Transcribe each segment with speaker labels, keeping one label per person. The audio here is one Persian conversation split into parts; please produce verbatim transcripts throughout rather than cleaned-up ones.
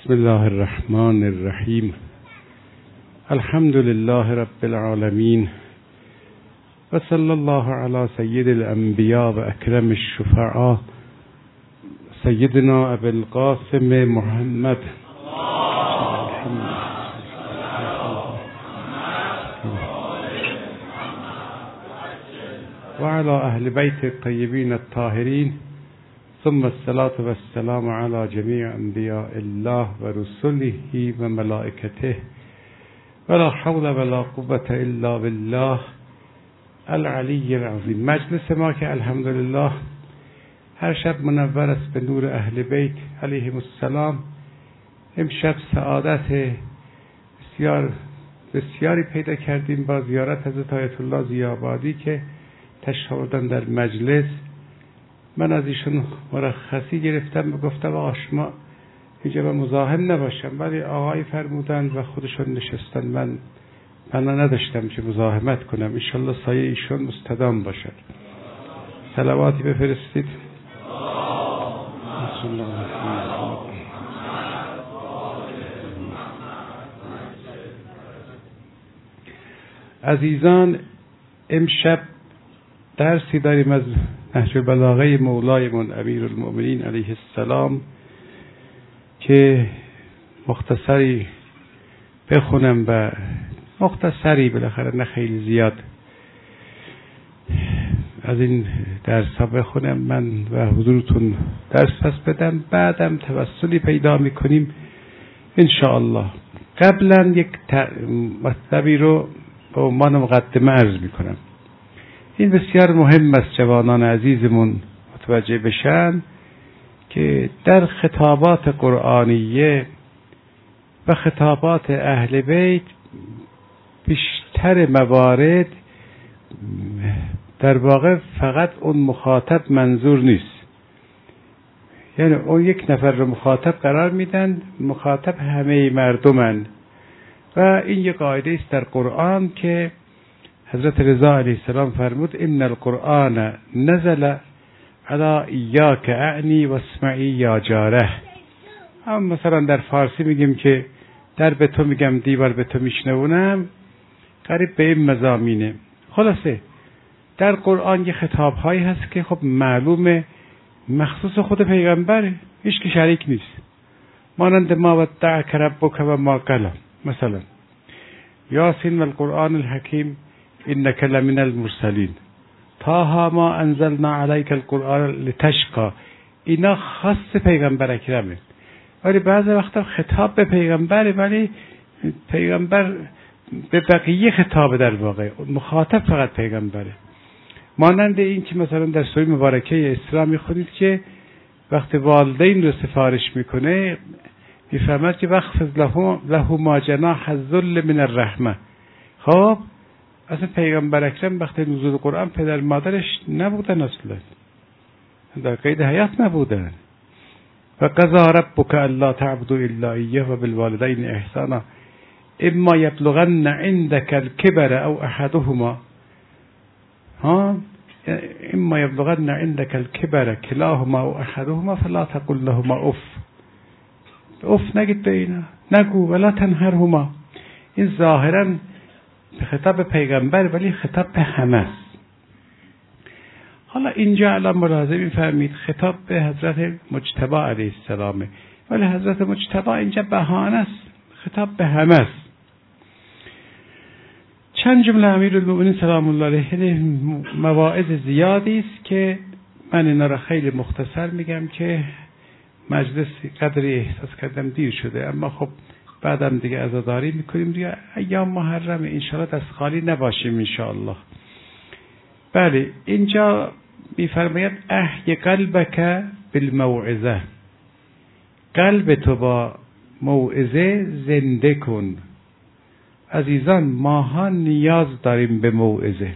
Speaker 1: بسم الله الرحمن الرحیم. الحمد لله رب العالمین و صلی الله علی سید الانبیاء و اکرم الشفعاء سیدنا ابی القاسم محمد و علی اهل بیت الطیبین الطاهرین ثم الصلاة والسلام على جميع انبیاء الله و رسله و ملائکته ولا حول ولا قوة الا بالله العلی العظیم. مجلس ما که الحمدلله هر شب منور است به نور اهل بیت علیهم السلام، امشب سعادت بسیار بسیاری پیدا کردیم با زیارت حضرت آیت الله ضیاءابادی که تشریف آوردن در مجلس. من از ایشون مرخصی گرفتم و گفتم آقا شما اینجا به مزاحم نباشم، ولی آقای فرمودند و خودشون نشستن، من بنا نداشتم که مزاحمت کنم. انشالله سایه ایشون مستدام باشد. صلواتی بفرستید. عزیزان، امشب درسی داریم از نهج البلاغه مولایمون امیر المؤمنین علیه السلام که مختصری بخونم و مختصری بالاخره نه خیلی زیاد از این درس ها بخونم من و حضورتون درس پس بدم، بعدم توسلی پیدا میکنیم انشاءالله. قبلا یک مطلبی رو به عنوان مقدمه عرض میکنم. این بسیار مهم است جوانان عزیزمون متوجه بشن که در خطابات قرآنیه و خطابات اهل بیت بیشتر موارد در واقع فقط اون مخاطب منظور نیست، یعنی اون یک نفر رو مخاطب قرار میدن، مخاطب همه مردمن و این یک قاعده است در قرآن که حضرت رضا علیه السلام فرمود ان القرآن نزل علی ایاک اعنی و اسمعی یا جاره. هم مثلا در فارسی میگیم که در به تو میگم دیوار به تو میشنونم، قریب به این مضامینه. خلاصه در قرآن یه خطاب هایی هست که خب معلومه مخصوص خود پیغمبره، هیچ که شریک نیست، مانند ما ودعک ربک و ما قلی، مثلا یاسین و القرآن الحکیم انک لمن المرسلین، طه ما انزلنا علیک القرآن لتشقی. اینا خاص پیغمبر اکرمه، ولی بعضی وقتا خطاب به پیغمبره ولی پیغمبر به بقیه خطاب، در واقع مخاطب فقط پیغمبره. مانند این که مثلا در سوره مبارکه اسراء میخونید که وقتی والدین رو سفارش میکنه میفرماد که وخفض له له ما جناح الذل من الرحمه. خب اصلا پیغمبر اکرم وقتی نزول قرآن پدر مادرش نبودن، اصلا در قید حیات نبودن. و قضا ربک الا تعبدوا الا ایه و بالوالدین احسانا اما یبلغن عندک الکبر او احدهما ها اما یبلغن عندک الکبر کلاهما او احدهما فلا تقل لهما اف. اف نگید به اینا، نگو ولا تنهرهما. این ظاهرا خطاب پیغمبر ولی خطاب به همه است. حالا اینجا الان ملاحظه می‌فرمایید خطاب به حضرت مجتبی علیه السلام، ولی حضرت مجتبی اینجا بهانه است، خطاب به همه است. چند جمله امیرالمؤمنین سلام الله علیه مواعظ زیادی است که من اینا را خیلی مختصر میگم که مجلس قدری احساس کردم دیر شده، اما خب بعدم دیگه عزاداری میکنیم دیگه، ایام محرمه انشاءالله دست خالی نباشیم انشاءالله. بله اینجا میفرماید احی قلبک بالموعظه، قلب تو با موعظه زنده کن. عزیزان ماها نیاز داریم به موعظه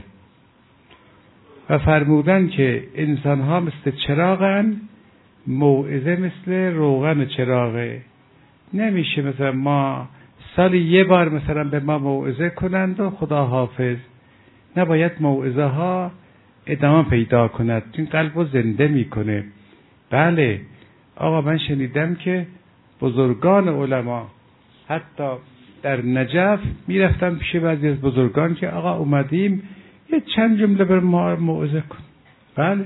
Speaker 1: و فرمودن که انسان ها مثل چراغن، موعظه مثل روغن چراغه. نمیشه مثلا ما سالی یه بار مثلا به ما موعظه کنند و خدا حافظ. نباید موعظه ها ادامه پیدا کند، این قلب رو زنده میکنه. بله آقا من شنیدم که بزرگان علما حتی در نجف میرفتن پیش بعضی از بزرگان که آقا اومدیم یه چند جمله بر ما موعظه کن. بله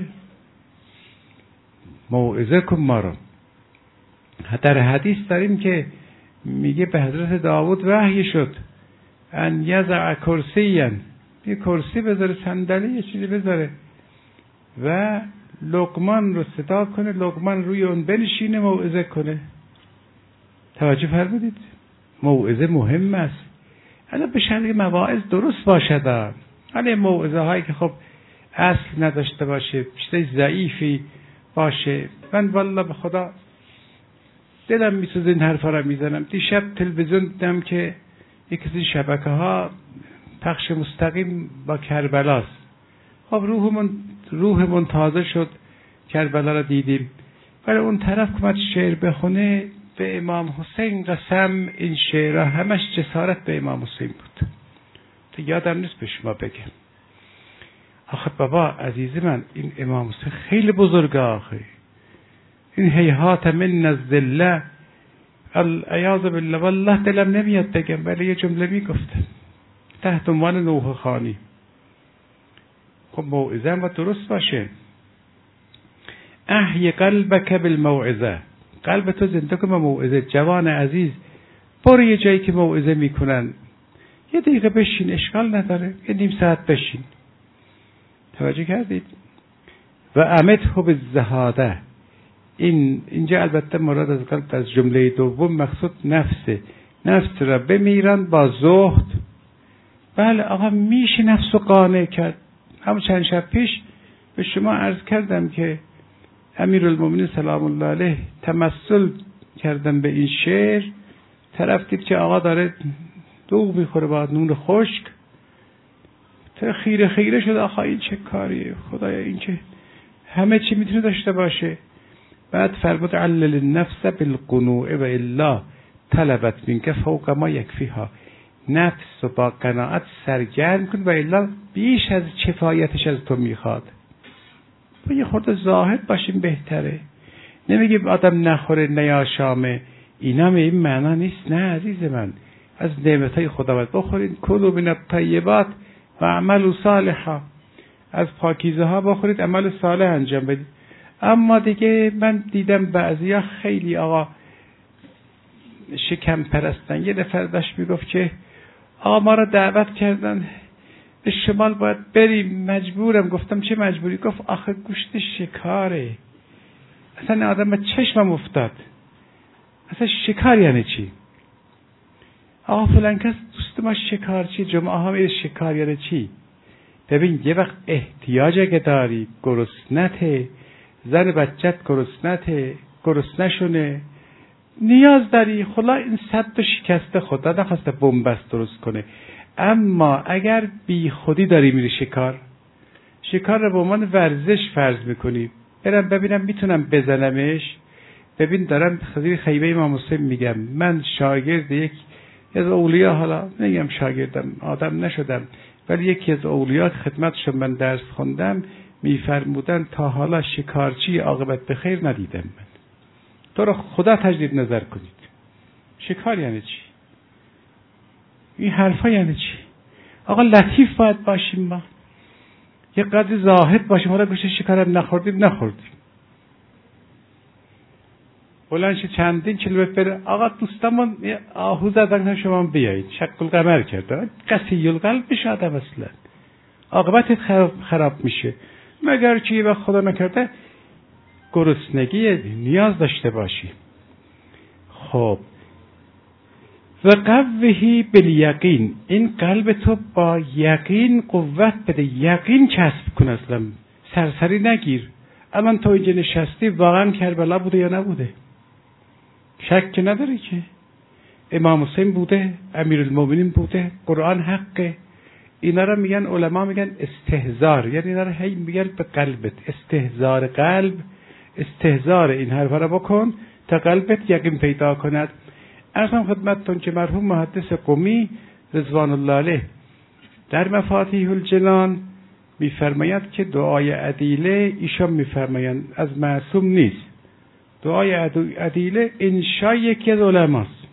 Speaker 1: موعظه کن ما رو. در حدیث داریم که میگه به حضرت داوود وحی شد ان یضع کرسیا، یه کرسی بذاره، صندلی یه چیزی بذاره و لقمان رو صدا کنه، لقمان روی اون بنشینه موعظه کنه. توجه فرمودید؟ موعظه مهم است. حالا به شرط مواعظ درست باشد. حالا موعظه هایی که خب اصل نداشته باشه، چیز ضعیفی باشه. من والله به خدا دلم میسوزه این حرفا رو میزنم. دیشب تلویزیون دیدم که یکی از شبکه ها پخش مستقیم با کربلاست. خب روحمون روحمون تازه شد، کربلا رو دیدیم. ولی اون طرف که شعر بخونه به امام حسین قسم، این شعرها همش جسارت به امام حسین بود. تو یادم نیست به شما بگم. آخه بابا عزیز من، این امام حسین خیلی بزرگه. آخه این هیهات من الذله العیاذ بالله، والله دلم نمیاد بگم ولی یه جمله میگفتم تحت عنوان نوح خانی. خب موعظه هم درست باشه. احی قلبک بالموعظه، قلب تو زنده کن با موعظه. جوان عزیز برو یه جایی که موعظه میکنن یه دقیقه بشین، اشکال نداره، یه نیم ساعت بشین. توجه کردید؟ و امته بالزهاده، این اینجا البته مراد از قلب از جمله دوم مقصود نفسه. نفس را بمیرن با زهد. بله آقا میشه نفس رو قانع کرد. همون چند شب پیش به شما عرض کردم که امیرالمومنین سلام الله علیه تمثل کردم به این شعر. طرف دید که آقا داره دوغ میخوره با نون خشک، تا خیره خیره شد. آقا این چه کاریه خدایا، این که همه چی میتونه داشته باشه. بعد فرمود علل النفس بالقنوع و الا طلبت منک فوق ما یکفیها. نفس و با قناعت سرگرم کن و الا بیش از کفایتش از تو میخواد. با یه خورده زاهد باشیم بهتره. نمیگیم آدم نخوره نیاشامه، اینا به این معنا نیست. نه عزیز من، از نعمتهای خداوند بخورید. کلوا من الطیبات و اعملوا صالحا، از پاکیزه ها بخورید، عمل صالح انجام بدید. اما دیگه من دیدم بعضیا خیلی آقا شکم پرستن. یه نفر داشت میگفت که آقا ما را دعوت کردن به شمال باید بریم، مجبورم. گفتم چه مجبوری؟ گفت آخه گوشت شکاره. اصلا آدم به چشمم افتاد. اصلا شکار یعنی چی؟ آقا فلان کس دوست ما شکار چی؟ جمعه ها میره شکار یعنی چی؟ ببین یه وقت احتیاج اگه داری، گرسنته، زن بچت گرسنته، گرسنشونه، نیاز داری، خلا این صد شکسته، خدا نخواسته بنبست درست کنه. اما اگر بی خودی داری میری شکار، شکار رو به عنوان ورزش فرض میکنی، برم ببینم میتونم بزنمش. ببین دارم خیلی خیبه امام حسین میگم، من شاگرد یک از اولیا، حالا نگم شاگردم، آدم نشدم، ولی یکی از اولیا خدمتشون من درس خوندم، میفرمودن تا حالا شکارچی عاقبت به خیر ندیدم من. تو رو خدا تجدید نظر کنید. شکار یعنی چی؟ این حرفا یعنی چی؟ آقا لطیف باید باشیم، ما یه قدر زاهد باشیم. حالا گوشه شکارم نخوردیم نخوردیم بلنش چندین کیلومتر بره. آقا دوستامون آهو زدن شما بیایید، شق القمر کردن، قسی القلب میشه آدم، اصلا عاقبتت خراب, خراب میشه. مگر که یه وقت خدا نکرده گرسنگی نیاز داشته باشی. خب و قوهی بالیقین، این قلب تو با یقین قوت بده، یقین کسب کن، اصلا سرسری نگیر. الان تو اینجا نشستی، واقعا کربلا بوده یا نبوده؟ شک نداری که امام حسین بوده، امیرالمومنین بوده، قرآن حقه. اینا رو میگن علما میگن استهزار، یعنی اینا رو هی میگن به قلبت، استهزار قلب، استهزار این حرفا رو بکن تا قلبت یقین پیدا کند. ارزم خدمتتون که مرحوم محدث قمی رضوان الله علیه در مفاتیح الجنان میفرماید که دعای عدیله ایشان میفرمایند از معصوم نیست. دعای عدیله انشای یکی از علماست.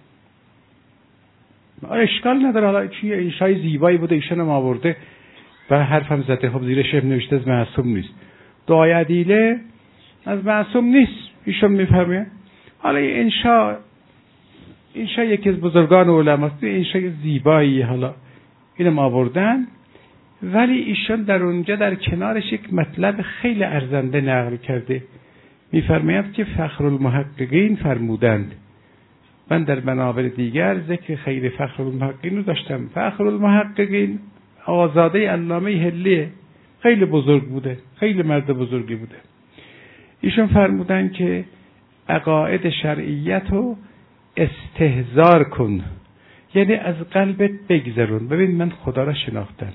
Speaker 1: اشکال نداره، حالا چیه انشای زیبایی بوده ایشون هم آورده و حرفم زده، خب زیرش نوشته از معصوم نیست. دعای عدیله از معصوم نیست، ایشون میفهمه. حالا این انشا انشا یکی از بزرگان علماست، انشای زیبایی، حالا اینم آوردن. ولی ایشون در اونجا در کنارش یک مطلب خیلی ارزنده نقل کرده. میفرماید که فخرالمحققین فرمودند، من در منابر دیگر ذکر خیر فخرالمحققین رو داشتم. فخرالمحققین آزاده علامه حلیه، خیلی بزرگ بوده، خیلی مرد بزرگی بوده. ایشون فرمودند که عقاید شرعیت رو استحضار کن، یعنی از قلبت بگذرون. ببین من خدا را شناختم،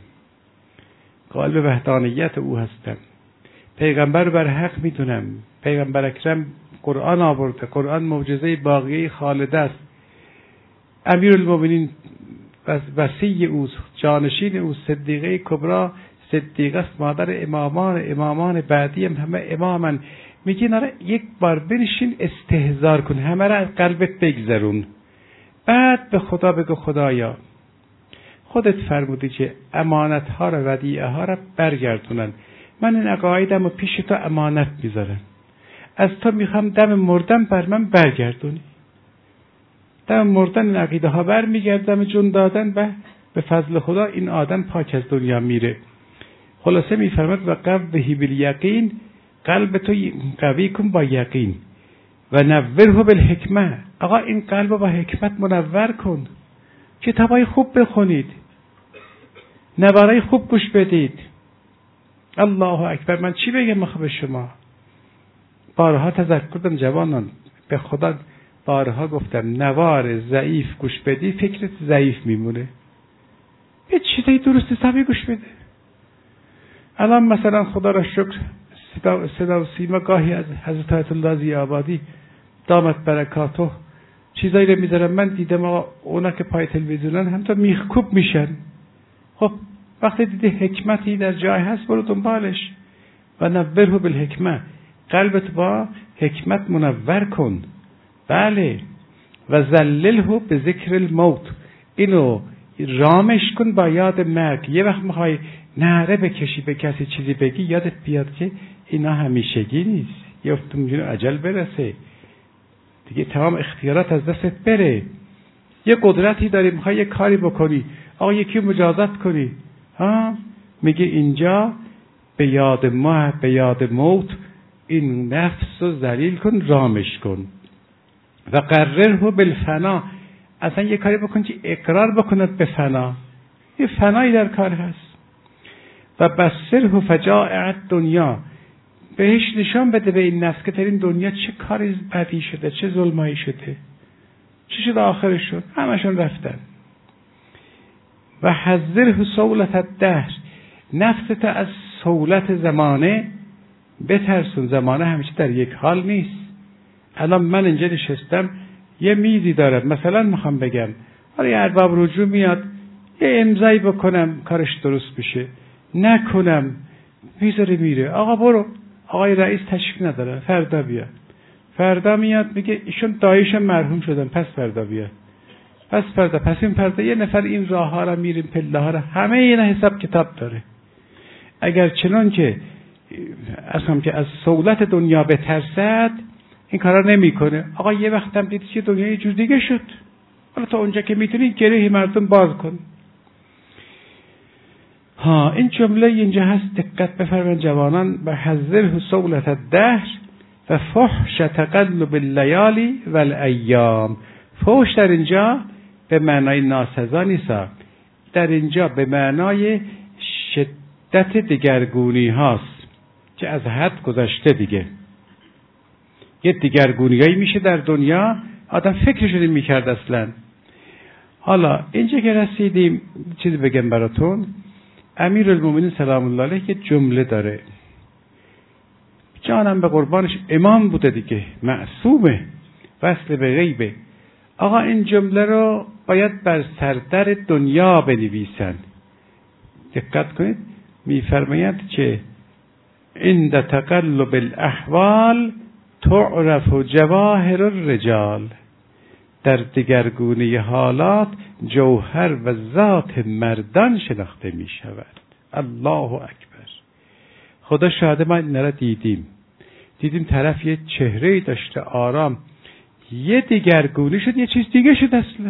Speaker 1: قالب وحدانیت او هستم، پیغمبر بر حق میدونم، پیغمبر اکرم قرآن آورده، قرآن معجزه باقیه خالده است، امیرالمومنین وصی او، جانشین او، صدیقه کبرا صدیقه است، مادر امامان، امامان بعدی هم همه امامن. میگه ناره یک بار بنشین استحضار کن، همه را از قلبت بگذرون، بعد به خدا بگو خدایا خودت فرمودی که امانت ها را، ودیعه ها را برگردونن، من این عقایدم رو پیش تو امانت میذارم، از تو میخوام دم مردم بر من برگردونی. دم مردن این عقیده ها بر میگردم جون دادن و به فضل خدا این آدم پاک از دنیا میره. خلاصه میفرماد و قوه بالیقین، قلب تو قوی کن با یقین و نوره بالحکمه. آقا این قلب با حکمت منور کن، کتابای خوب بخونید، نوارای خوب گوش بدید. الله اکبر. من چی بگم آخه به شما؟ بارها تذکر دادم جوانان، به خدا بارها گفتم نوار ضعیف گوش بدی فکرت ضعیف میمونه، یه چیزای درست حسابی گوش بده. الان مثلا خدا را شکر صدا, صدا و سیما گاهی از حضرت آیت الله ضیاءآبادی دامت برکاتو چیزایی رو میذارم، من دیدم آقا اونا که پای تلویزیونن هم تا میخکوب میشن. خب وقتی دیدی حکمتی در جای هست برو دنبالش. و نوره بالحکمه، قلبت با حکمت منور کن. بله. و ذلله به ذکر الموت، اینو رامش کن با یاد مرگ. یه وقت میخوای نعره بکشی به کسی چیزی بگی، یادت بیاد که اینا همیشگی نیست، یه وقت میتونه اجل برسه دیگه، تمام اختیارات از دستت بره. یه قدرتی داری میخوای یه کاری بکنی، آقا یکی مجازات کنی، ها میگه اینجا به یاد ما، به یاد موت این نفس رو ذلیل کن، رامش کن. و قرره بالفنا، اصلا یه کاری بکن که اقرار بکند به فنا، یه فنایی در کار هست. و بصره فجائع دنیا، بهش نشان بده به این نفس که در این دنیا چه کاری بدی شده، چه ظلمایی شده، چه شده آخرش شد، همشون رفتن. و حذره سولت الدهر، نفست از سولت زمانه بترسون. زمانه همیشه در یک حال نیست. الان من اینجا نشستم یه میزی دارم، مثلا میخوام بگم حالا یه ارباب رجوع میاد یه امضایی بکنم کارش درست بشه، نکنم میذاره میره. آقا برو، آقای رئیس تشریف نداره، فردا بیا. فردا میاد میگه ایشون داییشم مرحوم شدن، پس فردا بیا، پس فردا، پس این فردا. یه نفر این راه ها را میریم، پله ها را، همه اینا حساب کتاب داره. اگر چنان که اصلا که از سولت دنیا بترسد این کارا نمیکنه. آقا یه وقت هم دیدی که دنیا یه جور دیگه شد، حالا تا اونجا که میتونی گره مردم باز کن. ها این جمله اینجا هست، دقت بفرمایید جوانان. و حذره سولت الدهر و فحش تقلب اللیالی و الایام. فحش در اینجا به معنای ناسزا نیست، در اینجا به معنای شدت دگرگونی هاست که از حد گذشته دیگه. یه دگرگونیایی میشه در دنیا آدم فکرشو نمی‌کرد اصلا. حالا اینجا که رسیدیم چیزی بگم براتون. امیرالمومنین سلام الله علیه یه جمله داره، جانم به قربانش، امام بوده دیگه، معصومه، وصل به غیبه. آقا این جمله رو باید بر سردر دنیا بنویسن. دقت کنید، میفرماید که عند تقلب الاحوال تعرف جواهر الرجال، در دگرگونی حالات جوهر و ذات مردان شناخته می شود. الله اکبر. خدا شاهد، ما این را دیدیم دیدیم طرف یه چهره‌ای داشته آرام، یه دگرگونی شد، یه چیز دیگه شد اصلا.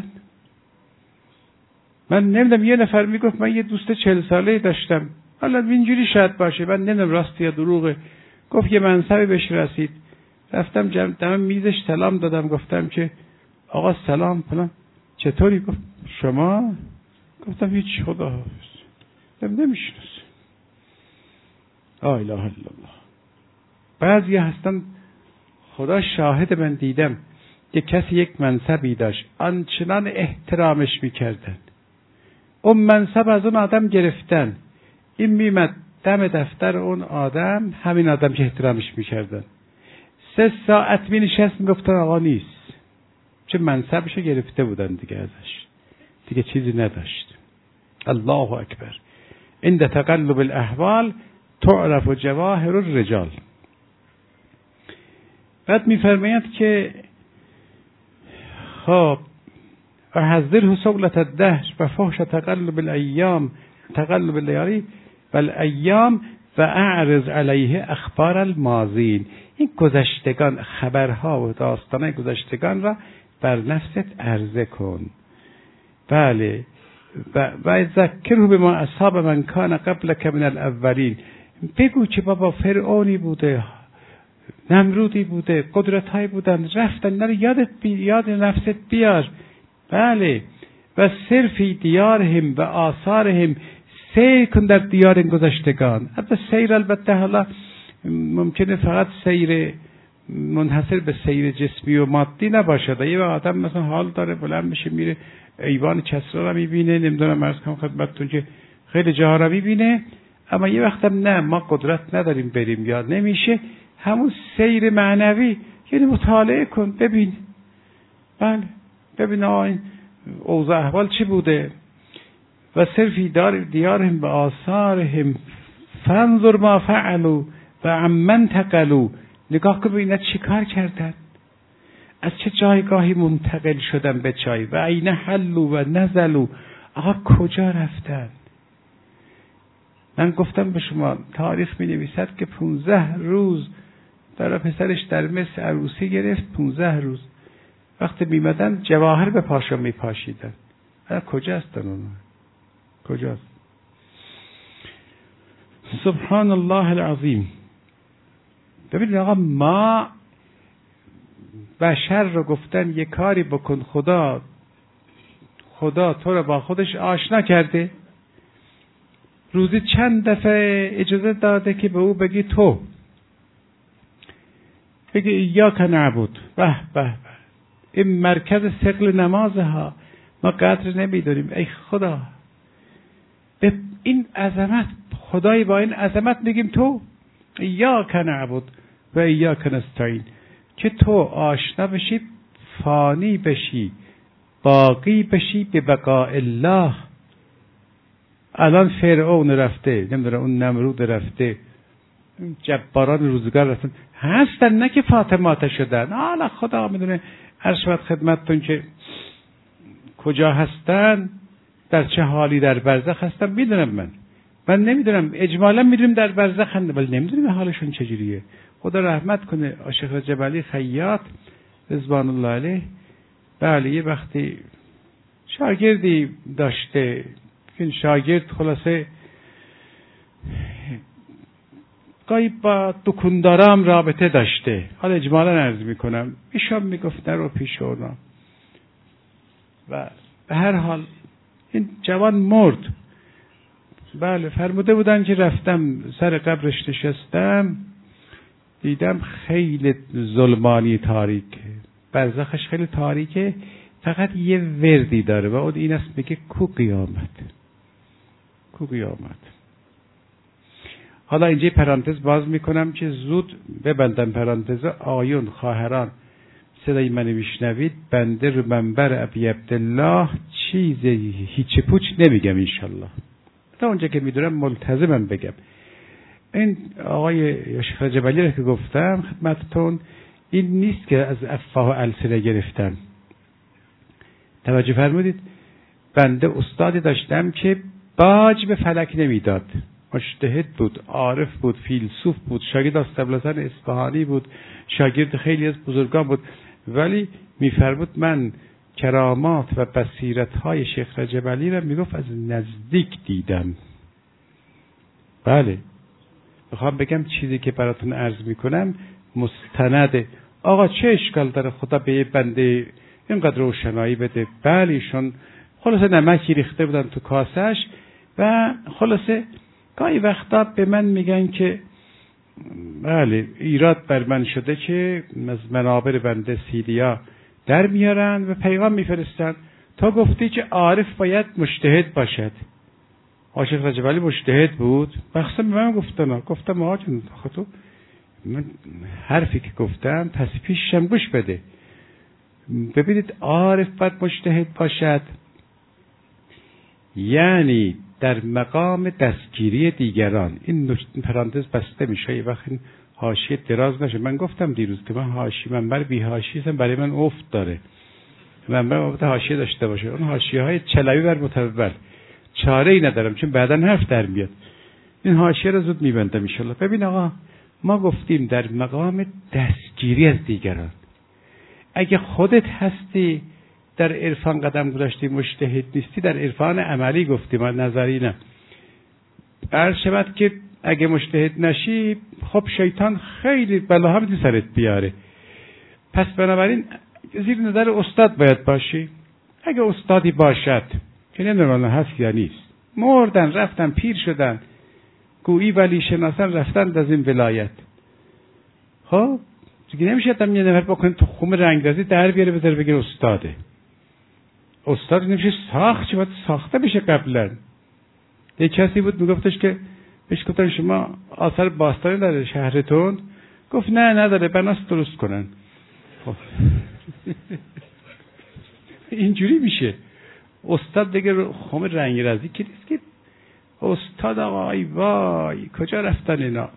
Speaker 1: من نمیدونم، یه نفر میگفت من یه دوست چهل ساله داشتم، حالا اینجوری شاید باشه، من نمیدونم راست یا دروغه، گفت یه منصبی بهش رسید، رفتم جمع دم میزش سلام دادم، گفتم که آقا سلام فلان، چطوری؟ گفت شما؟ گفتم هیچ، خدا حافظ. نمیشناسم. لا اله الا الله. بعضی هستن خدا شاهد، من دیدم که کسی یک منصبی داشت، آنچنان احترامش میکردن، اون منصب از اون آدم گرفتن، این میمد دم دفتر اون آدم، همین آدم که احترامش میکردن، سه ساعت می نشست میگفتن آقا نیست، چه منصبشو گرفته بودن دیگه، ازش دیگه چیزی نداشت. الله اکبر. عند تقلب الاحوال تعرف جواهر الرجال. بعد میفرماید که خب و حذره سولة الدهر و فحش تقلب الایام تقلب اللیالی و الایام و اعرض علیه اخبار الماضین. این گذشتگان، خبرها و داستانهای گذشتگان را بر نفست عرضه کن. بله. و و ذکره بما اصحاب من کان قبلک من الاولین. بگو که بابا فرعونی بوده، نمرودی بوده، قدرت‌های بودن، رفتن، اینا رو یادت بی... یاد نفست بیار. بله. و صرفی دیارهم و آثارهم، سیر کن در دیار گذشتگان. حتی سیر البته حالا ممکنه فقط سیر منحصر به سیر جسمی و مادی نباشد. یه آدم مثلا حال داره بلند میشه میره ایوان کسرا رو میبینه، نمیدونم عرض کنم خدمتتون که خیلی جاها رو میبینه، اما یه وقتم نه، ما قدرت نداریم بریم، یاد نمیشه. همون سیر معنوی، یعنی مطالعه کن، ببین. بله. ببین این اوضاع احوال چی بوده. و صرفی دار دیارهم و آثارهم فانظر ما فعلوا و عمن تقلوا. نگاه کن ببینید چی کار کردن، از چه جایگاهی منتقل شدن به جای، و عین حلوا و نزلوا، آقا کجا رفتن. من گفتم به شما تاریخ می نویسد که پونزده روز برای پسرش در مصر عروسی گرفت، پونزده روز وقتی میمدن جواهر به پاشا می پاشیدن. کجا هستن اونا؟ کجاست؟ سبحان الله العظیم. ببینید آقا، ما بشر رو گفتن یه کاری بکن، خدا خدا تو رو با خودش آشنا کرده، روزی چند دفعه اجازه داده که به او بگی تو، بگی ایاک نعبد. به به به، این مرکز ثقل نمازها، ما قدر نمیدونیم. ای خدا، به این عظمت، خدای با این عظمت میگیم تو ایاک نعبد و ایاک نستعین، که تو آشنا بشی، فانی بشی، باقی بشی به بقاء الله. الان فرعون رفته، نمیدونم اون نمرود رفته، جباران روزگار رفتن، هستن نه که فاطمات شدن. حالا خدا میدونه. عرض شود خدمتتون که کجا هستن، در چه حالی در برزخ هستن میدونم. من من نمیدونم، اجمالا میدونیم در برزخ هستن، ولی نمیدونیم حالشون چجوریه. خدا رحمت کنه عاشق رجب علی خیاط رضوان الله علیه. بله، یه وقتی شاگردی داشته، این شاگرد خلاصه گاهی با دکاندارام رابطه داشته. حالا اجمالا عرض میکنم، ایشان میگفت نرو پیش اونا، و به هر حال این جوان مرد. بله، فرموده بودن که رفتم سر قبرش نشستم، دیدم خیلی ظلمانی تاریکه، برزخش خیلی تاریکه، فقط یه وردی داره و اون این است، میگه کو قیامت، کو قیامت. حالا اینجا پرانتز باز میکنم که زود ببندم پرانتز. آیون خواهران صدای منو میشنوید، بنده رو منبر ابی عبدالله چیزی هیچ پوچ نمیگم انشالله، تا اونجا که میدونم ملتزمم بگم. این آقای شیخ رجب علی رو که گفتم خدمتتون، این نیست که از افواه و السنه گرفتن. توجه فرمودید؟ بنده استادی داشتم که باج به فلک نمیداد، مجتهد بود، عارف بود، فیلسوف بود، شاگرد ابوالحسن اصفهانی بود، شاگرد خیلی از بزرگان بود، ولی میفرمود من کرامات و بصیرت های شیخ رجب علی را میگفت از نزدیک دیدم. بله، میخوام بگم چیزی که براتون عرض میکنم مستنده. آقا چه اشکال داره خدا به یه بنده اینقدر روشنایی بده؟ بله ایشون خلاصه نمکی ریخته بودن تو کاسش و خلاصه گاهی وقتا به من میگن که بله ایراد بر من شده که از منابر بنده سیدیا در میارن و پیغام میفرستن تا گفتی که عارف باید مجتهد باشد. عاشق رجب علی مجتهد بود؟ بخصا به من گفتن، گفتم آقا جون تو من حرفی که گفتم پس پیشم گوش بده. ببینید عارف باید مجتهد باشد یعنی در مقام دستگیری دیگران. این پرانتز بسته میشه یه وقت این حاشیه دراز نشه. من گفتم دیروز که من حاشیه منبر بی حاشیه هستم، برای من افت داره، منبر افت حاشیه داشته باشه. اون حاشیه های چلوی بر متول چاره ای ندارم چون بعداً حرف در میاد. این حاشیه رو زود میبندم ان شاء الله. ببین آقا ما گفتیم در مقام دستگیری از دیگران. اگه خودت هستی در عرفان قدم گذاشتی مجتهد نیستی، در عرفان عملی گفتیم نظری نه. عرض شود که اگه مجتهد نشی خب شیطان خیلی بلاها میتونه سرت بیاره. پس بنابراین زیر نظر استاد باید باشی. اگه استادی باشد که نمیدونم هست یا نیست، مردن رفتن پیر شدن گویی ولی شناسن رفتن از این ولایت، خب دیگه نمیشه آدم یه نفر بکنه تو خوم رنگرزی در بیاره بذاره بگه استاده. استاد نمیشه ساخت، چه باید ساخته بشه قبلا. یه کسی بود میگفتش که بهش گفتن شما آثار باستانی داره شهرتون؟ گفت نه نداره، بناست درست کنن. خب اینجوری میشه. استاد دیگه خوم رنگرزی که نیست که استاد آقا ای وای کجا رفتن اینا.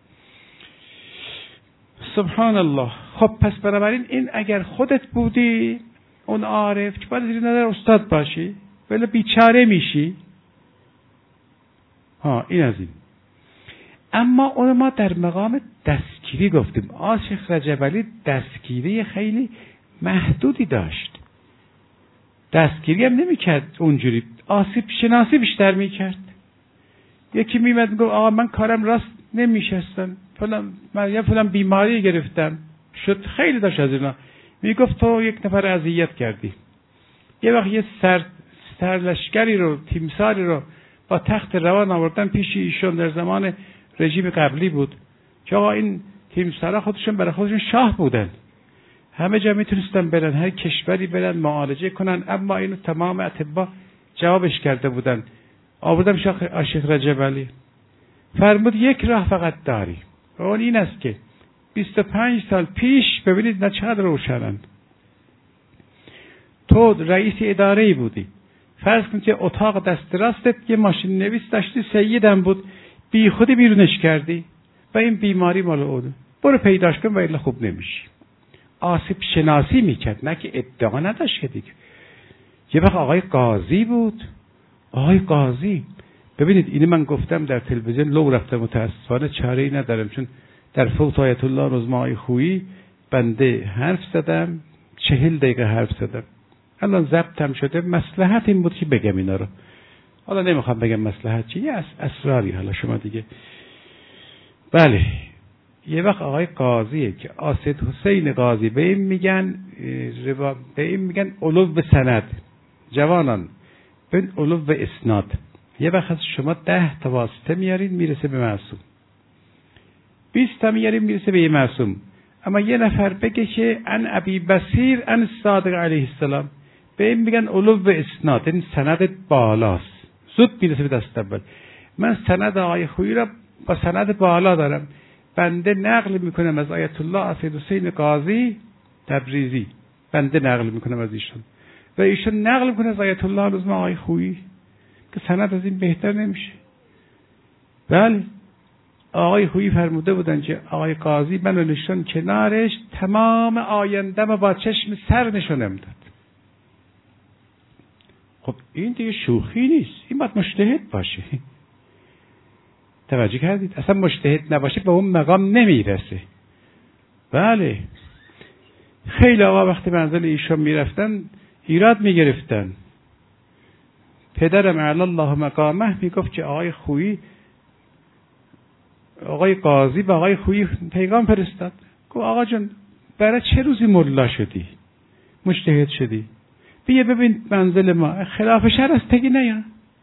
Speaker 1: سبحان الله. خب پس بنابراین این اگر خودت بودی اون عارف که باید زیر نظر استاد باشی ولی بیچاره میشی. ها این از این. اما اون ما در مقام دستگیری گفتیم. عاشق رجب علی دستگیری خیلی محدودی داشت، دستگیری هم نمیکرد اونجوری، آسیب شناسی بیشتر میکرد. یکی میمد میگفت آقا من کارم راست نمیشستم فلان من فلان بیماری گرفتم شد، خیلی داشت از اینا میگفت تو یک نفر اذیت کردی. یه وقت یه سر سرلشکری رو تیمساری رو با تخت روان آوردن پیش ایشون، در زمان رژیم قبلی بود که آقا این تیمسارا خودشون برای خودشون شاه بودن، همه جا میتونستن برن هر کشوری برن معالجه کنن، اما اینو تمام اطباء جوابش کرده بودن. آوردم شاه عاشق رجب علی، فرمود یک راه فقط داری، اون این است که بیست و پنج سال پیش ببینید نه چقدر روشنن، تو رئیس اداره بودی، فرض کن که اتاق دست راستت یه ماشین نویس داشتی سیدم بود، بی خودی بیرونش کردی و این بیماری مال اون، برو پیداش کن و الا خوب نمیشی. آسیب شناسی میکرد، نه که ادعا نداشت که دیگه. یه وقت آقای قاضی بود، آقای قاضی ببینید اینو من گفتم در تلویزیون لو رفته، متاسفانه چاره ای ندارم چون در فوت آیت الله رزمای خویی بنده حرف زدم، چهل دقیقه حرف زدم، الان ضبطم شده. مصلحت این بود که بگم اینا رو، حالا نمیخوام بگم مصلحت چی، یه اسراری حالا شما دیگه. بله یه وقت آقای قاضیه که آسد حسین قاضی به این میگن به این میگن علو به سند، جوانان به علو به اسناد. یه وقت شما ده تا واسطه میارید میرسه به معصوم، بیست تا میارید میرسه به یه معصوم، اما یه نفر بگه که ان ابی بصیر ان صادق علیه السلام، به این میگن علو به اسناد، این سند بالاست، زود میرسه به دست اول. من سند آقای خویی را با سند بالا دارم، بنده نقل میکنم از آیت الله اسد حسین قاضی تبریزی، بنده نقل میکنم از ایشون و ایشون نقل میکنه از آیت الله رضا آقای خویی، که سند از این بهتر نمیشه. بله آقای خویی فرموده بودن که آقای قاضی منو نشون کنارش، تمام آینده‌مو با چشم سر نشونم داد. خب این دیگه شوخی نیست، این باید مجتهد باشه. توجه کردید؟ اصلا مجتهد نباشه به اون مقام نمیرسه. بله خیلی آقا وقتی منزل ایشون میرفتن ایراد میگرفتن. پدرم اعلی الله مقامه میگفت که آقای خویی، آقای قاضی به آقای خویی پیغام فرستاد، گفت آقا جان برای چه روزی ملا شدی، مجتهد شدی، بیا ببین منزل ما خلاف شرع است، تگی نیا.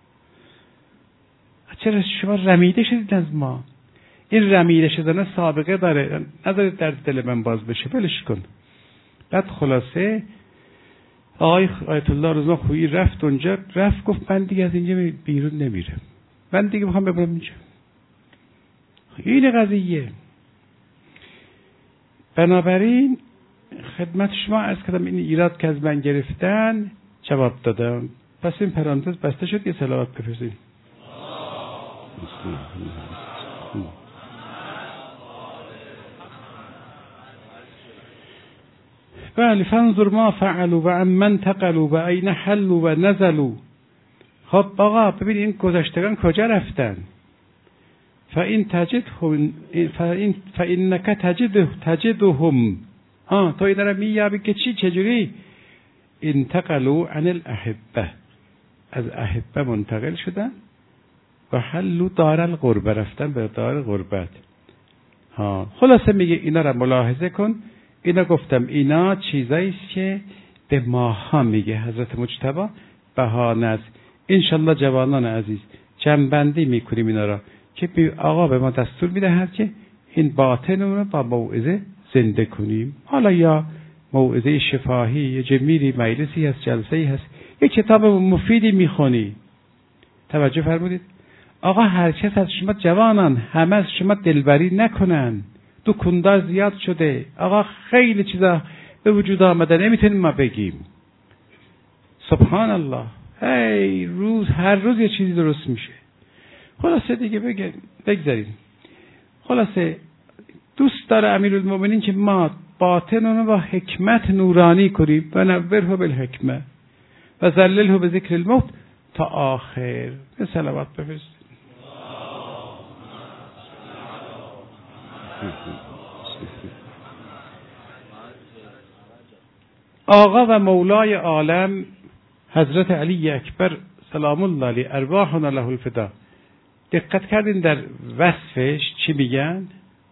Speaker 1: چرا شما رمیده شدید از ما؟ این رمیده شدن سابقه داره، نذارید در دل من باز بشه، ولش کن. بعد خلاصه آقای آیت الله رضا خویی رفت اونجا، رفت گفت من دیگه از اینجا بیرون نمیرم، من دیگه میخوام ببرم اینجا. این قضیه. بنابراین خدمت شما عرض کردم این ایراد که از من گرفتن جواب دادم. پس این پرانتز بسته شد، یه صلوات بفرستید. بله فانظر ما فعلوا و عمن تقلوا و این حلوا و نزلوا. خب آقا ببین این گذشتگان کجا رفتن؟ فإن تجدهم فإن فإنك تجده تجدهم ها تو اینا رو میابی که چی چجوری؟ انتقلوا عن الاحبه، از احبه منتقل شدن و حلوا دار الغربه، رفتن به دار غربت. ها خلاصه میگه اینا رو ملاحظه کن. اینا گفتم اینا چیزایی است که به ماها میگه حضرت مجتبی بهانه است. انشالله جوانان عزیز جنبندی میکنیم اینا را که آقا به ما دستور میدهد که این باطن رو با موعظه زنده کنیم. حالا یا موعظه شفاهی، یا جمیری مجلسی هست، جلسه‌ای هست، یک کتاب مفیدی میخونی. توجه فرمودید؟ آقا هر کس از شما جوانان همه از شما دلبری نکنن، دو کندار زیاد شده. آقا خیلی چیزا به وجود آمده نمیتونیم ما بگیم. سبحان الله، هی روز هر روز یه چیزی درست میشه. خلاصه دیگه بگه بگذاریم. خلاصه دوست داره امیرالمومنین که ما باطن اونو با حکمت نورانی کنیم و نوره بالحکمه و ذلله به ذکر الموت تا آخر. به صلوات بفرستید. آقا و مولای عالم حضرت علی اکبر سلام الله علیه ارواحنا له الفدا، دقت کردین در وصفش چی میگن؟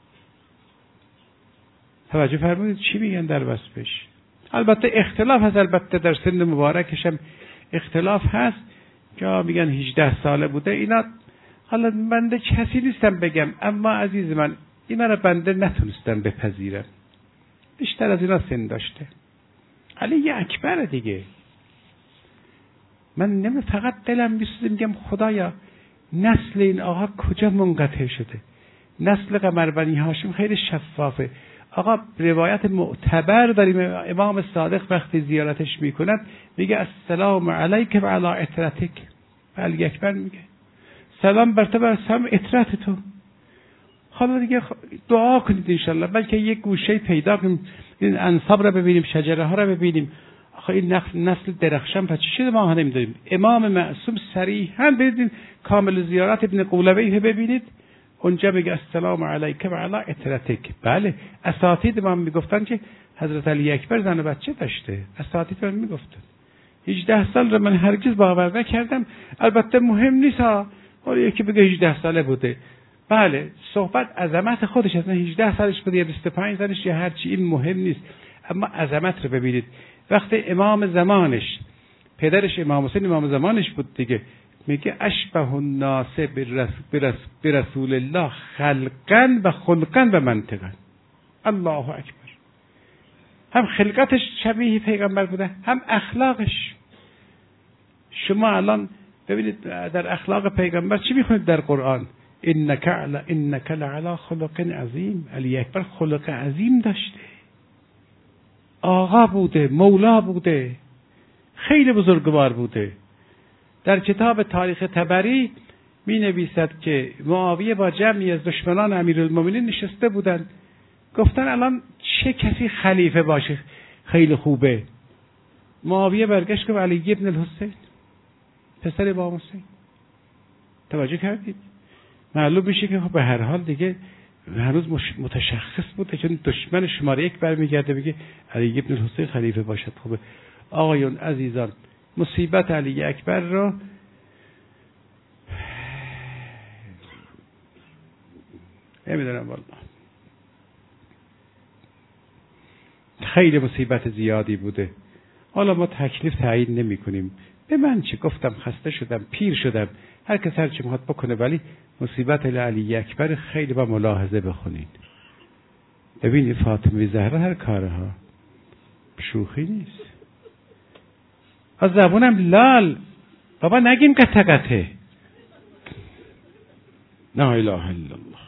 Speaker 1: توجه فرمودید چی میگن در وصفش؟ البته اختلاف هست، البته در سن مبارکش هم اختلاف هست. جا میگن هجده ساله بوده. اینا حالا بنده کسی نیستم بگم، اما عزیز من اینا را بنده نتونستم بپذیرم، بیشتر از اینا سن داشته. علی اکبر دیگه. من نمی فقط دلم میسوزه، میگم خدایا نسل این آقا کجا منقطع شده؟ نسل قمر بنی هاشم خیلی شفافه. آقا روایت معتبر داریم، امام صادق وقتی زیارتش میکند میگه السلام علیک و علی عترتک. علی اکبر میگه سلام بر تو و سلام عترت تو. حالا دیگه دعا کنید انشالله، بلکه یک گوشه پیدا کنیم این انصاب را ببینیم، شجره ها را ببینیم. آخه این نسل درخشان پس چی شده ما ها نمیداریم؟ امام معصوم صریحا ببینید کامل زیارت ابن قولبیه ببینید، اونجا میگه السلام علیک و علی عترتک. بله اساتید ما میگفتن که حضرت علی اکبر زن و بچه داشته، اساتید ما میگفتن. هجده سال رو من هرگز باور نکردم. البته مهم نیست ها، ولی یکی بگه هجده ساله بوده. بله صحبت عظمت خودش، اصلا هجده سالش بوده یا بیست و پنج سالش یا هر چی، این مهم نیست، اما عظمت رو ببینید. وقتی امام زمانش، پدرش امام حسین امام زمانش بود دیگه، میگه اشبه الناس برسول الله خلقا و خلقا و منطقا. الله اکبر. هم خلقتش شبیه پیغمبر بوده، هم اخلاقش. شما الان ببینید در اخلاق پیغمبر چی میخونید در قرآن؟ انک علی انک لعلی خلق عظیم. علی اکبر خلق عظیم داشته، آقا بوده، مولا بوده، خیلی بزرگوار بوده. در کتاب تاریخ طبری می نویسد که معاویه با جمعی از دشمنان امیرالمومنین نشسته بودند، گفتن الان چه کسی خلیفه باشه خیلی خوبه. معاویه برگشت گفت علی ابن الحسین، پسر امام حسین. توجه کردید؟ معلوم میشه که خب به هر حال دیگه هنوز متشخص بوده، چون دشمن شماره یک برمیگرده بگه علی ابن الحسین خلیفه باشد. خوبه آقایون عزیزان، مصیبت علی اکبر را نمیدونم والله، خیلی مصیبت زیادی بوده. حالا ما تکلیف تعیین نمی کنیم. به من چه، گفتم خسته شدم، پیر شدم، هر کس هر چی میخواد بکنه، ولی مصیبت علی اکبر خیلی با ملاحظه بخونین. ببینید فاطمه زهرا هر کارها شوخی نیست. از زبونم لال بابا نگیم قطع قطع. لا اله الا الله.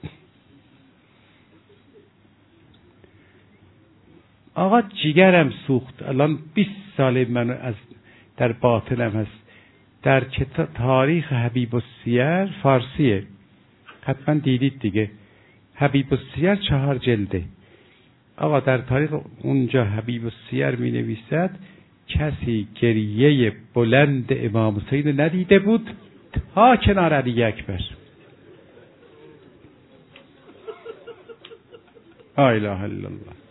Speaker 1: آقا جیگرم سوخت. الان بیست ساله من از در باطنم هست. در کتاب تاریخ حبیب السیر فارسیه، حتما دیدید دیگه. حبیب السیر چهار جلده. آقا در تاریخ اونجا حبیب السیر می نویسد کسی گریه بلند امام حسین ندیده بود تا کنار علی اکبر. لا اله الا الله.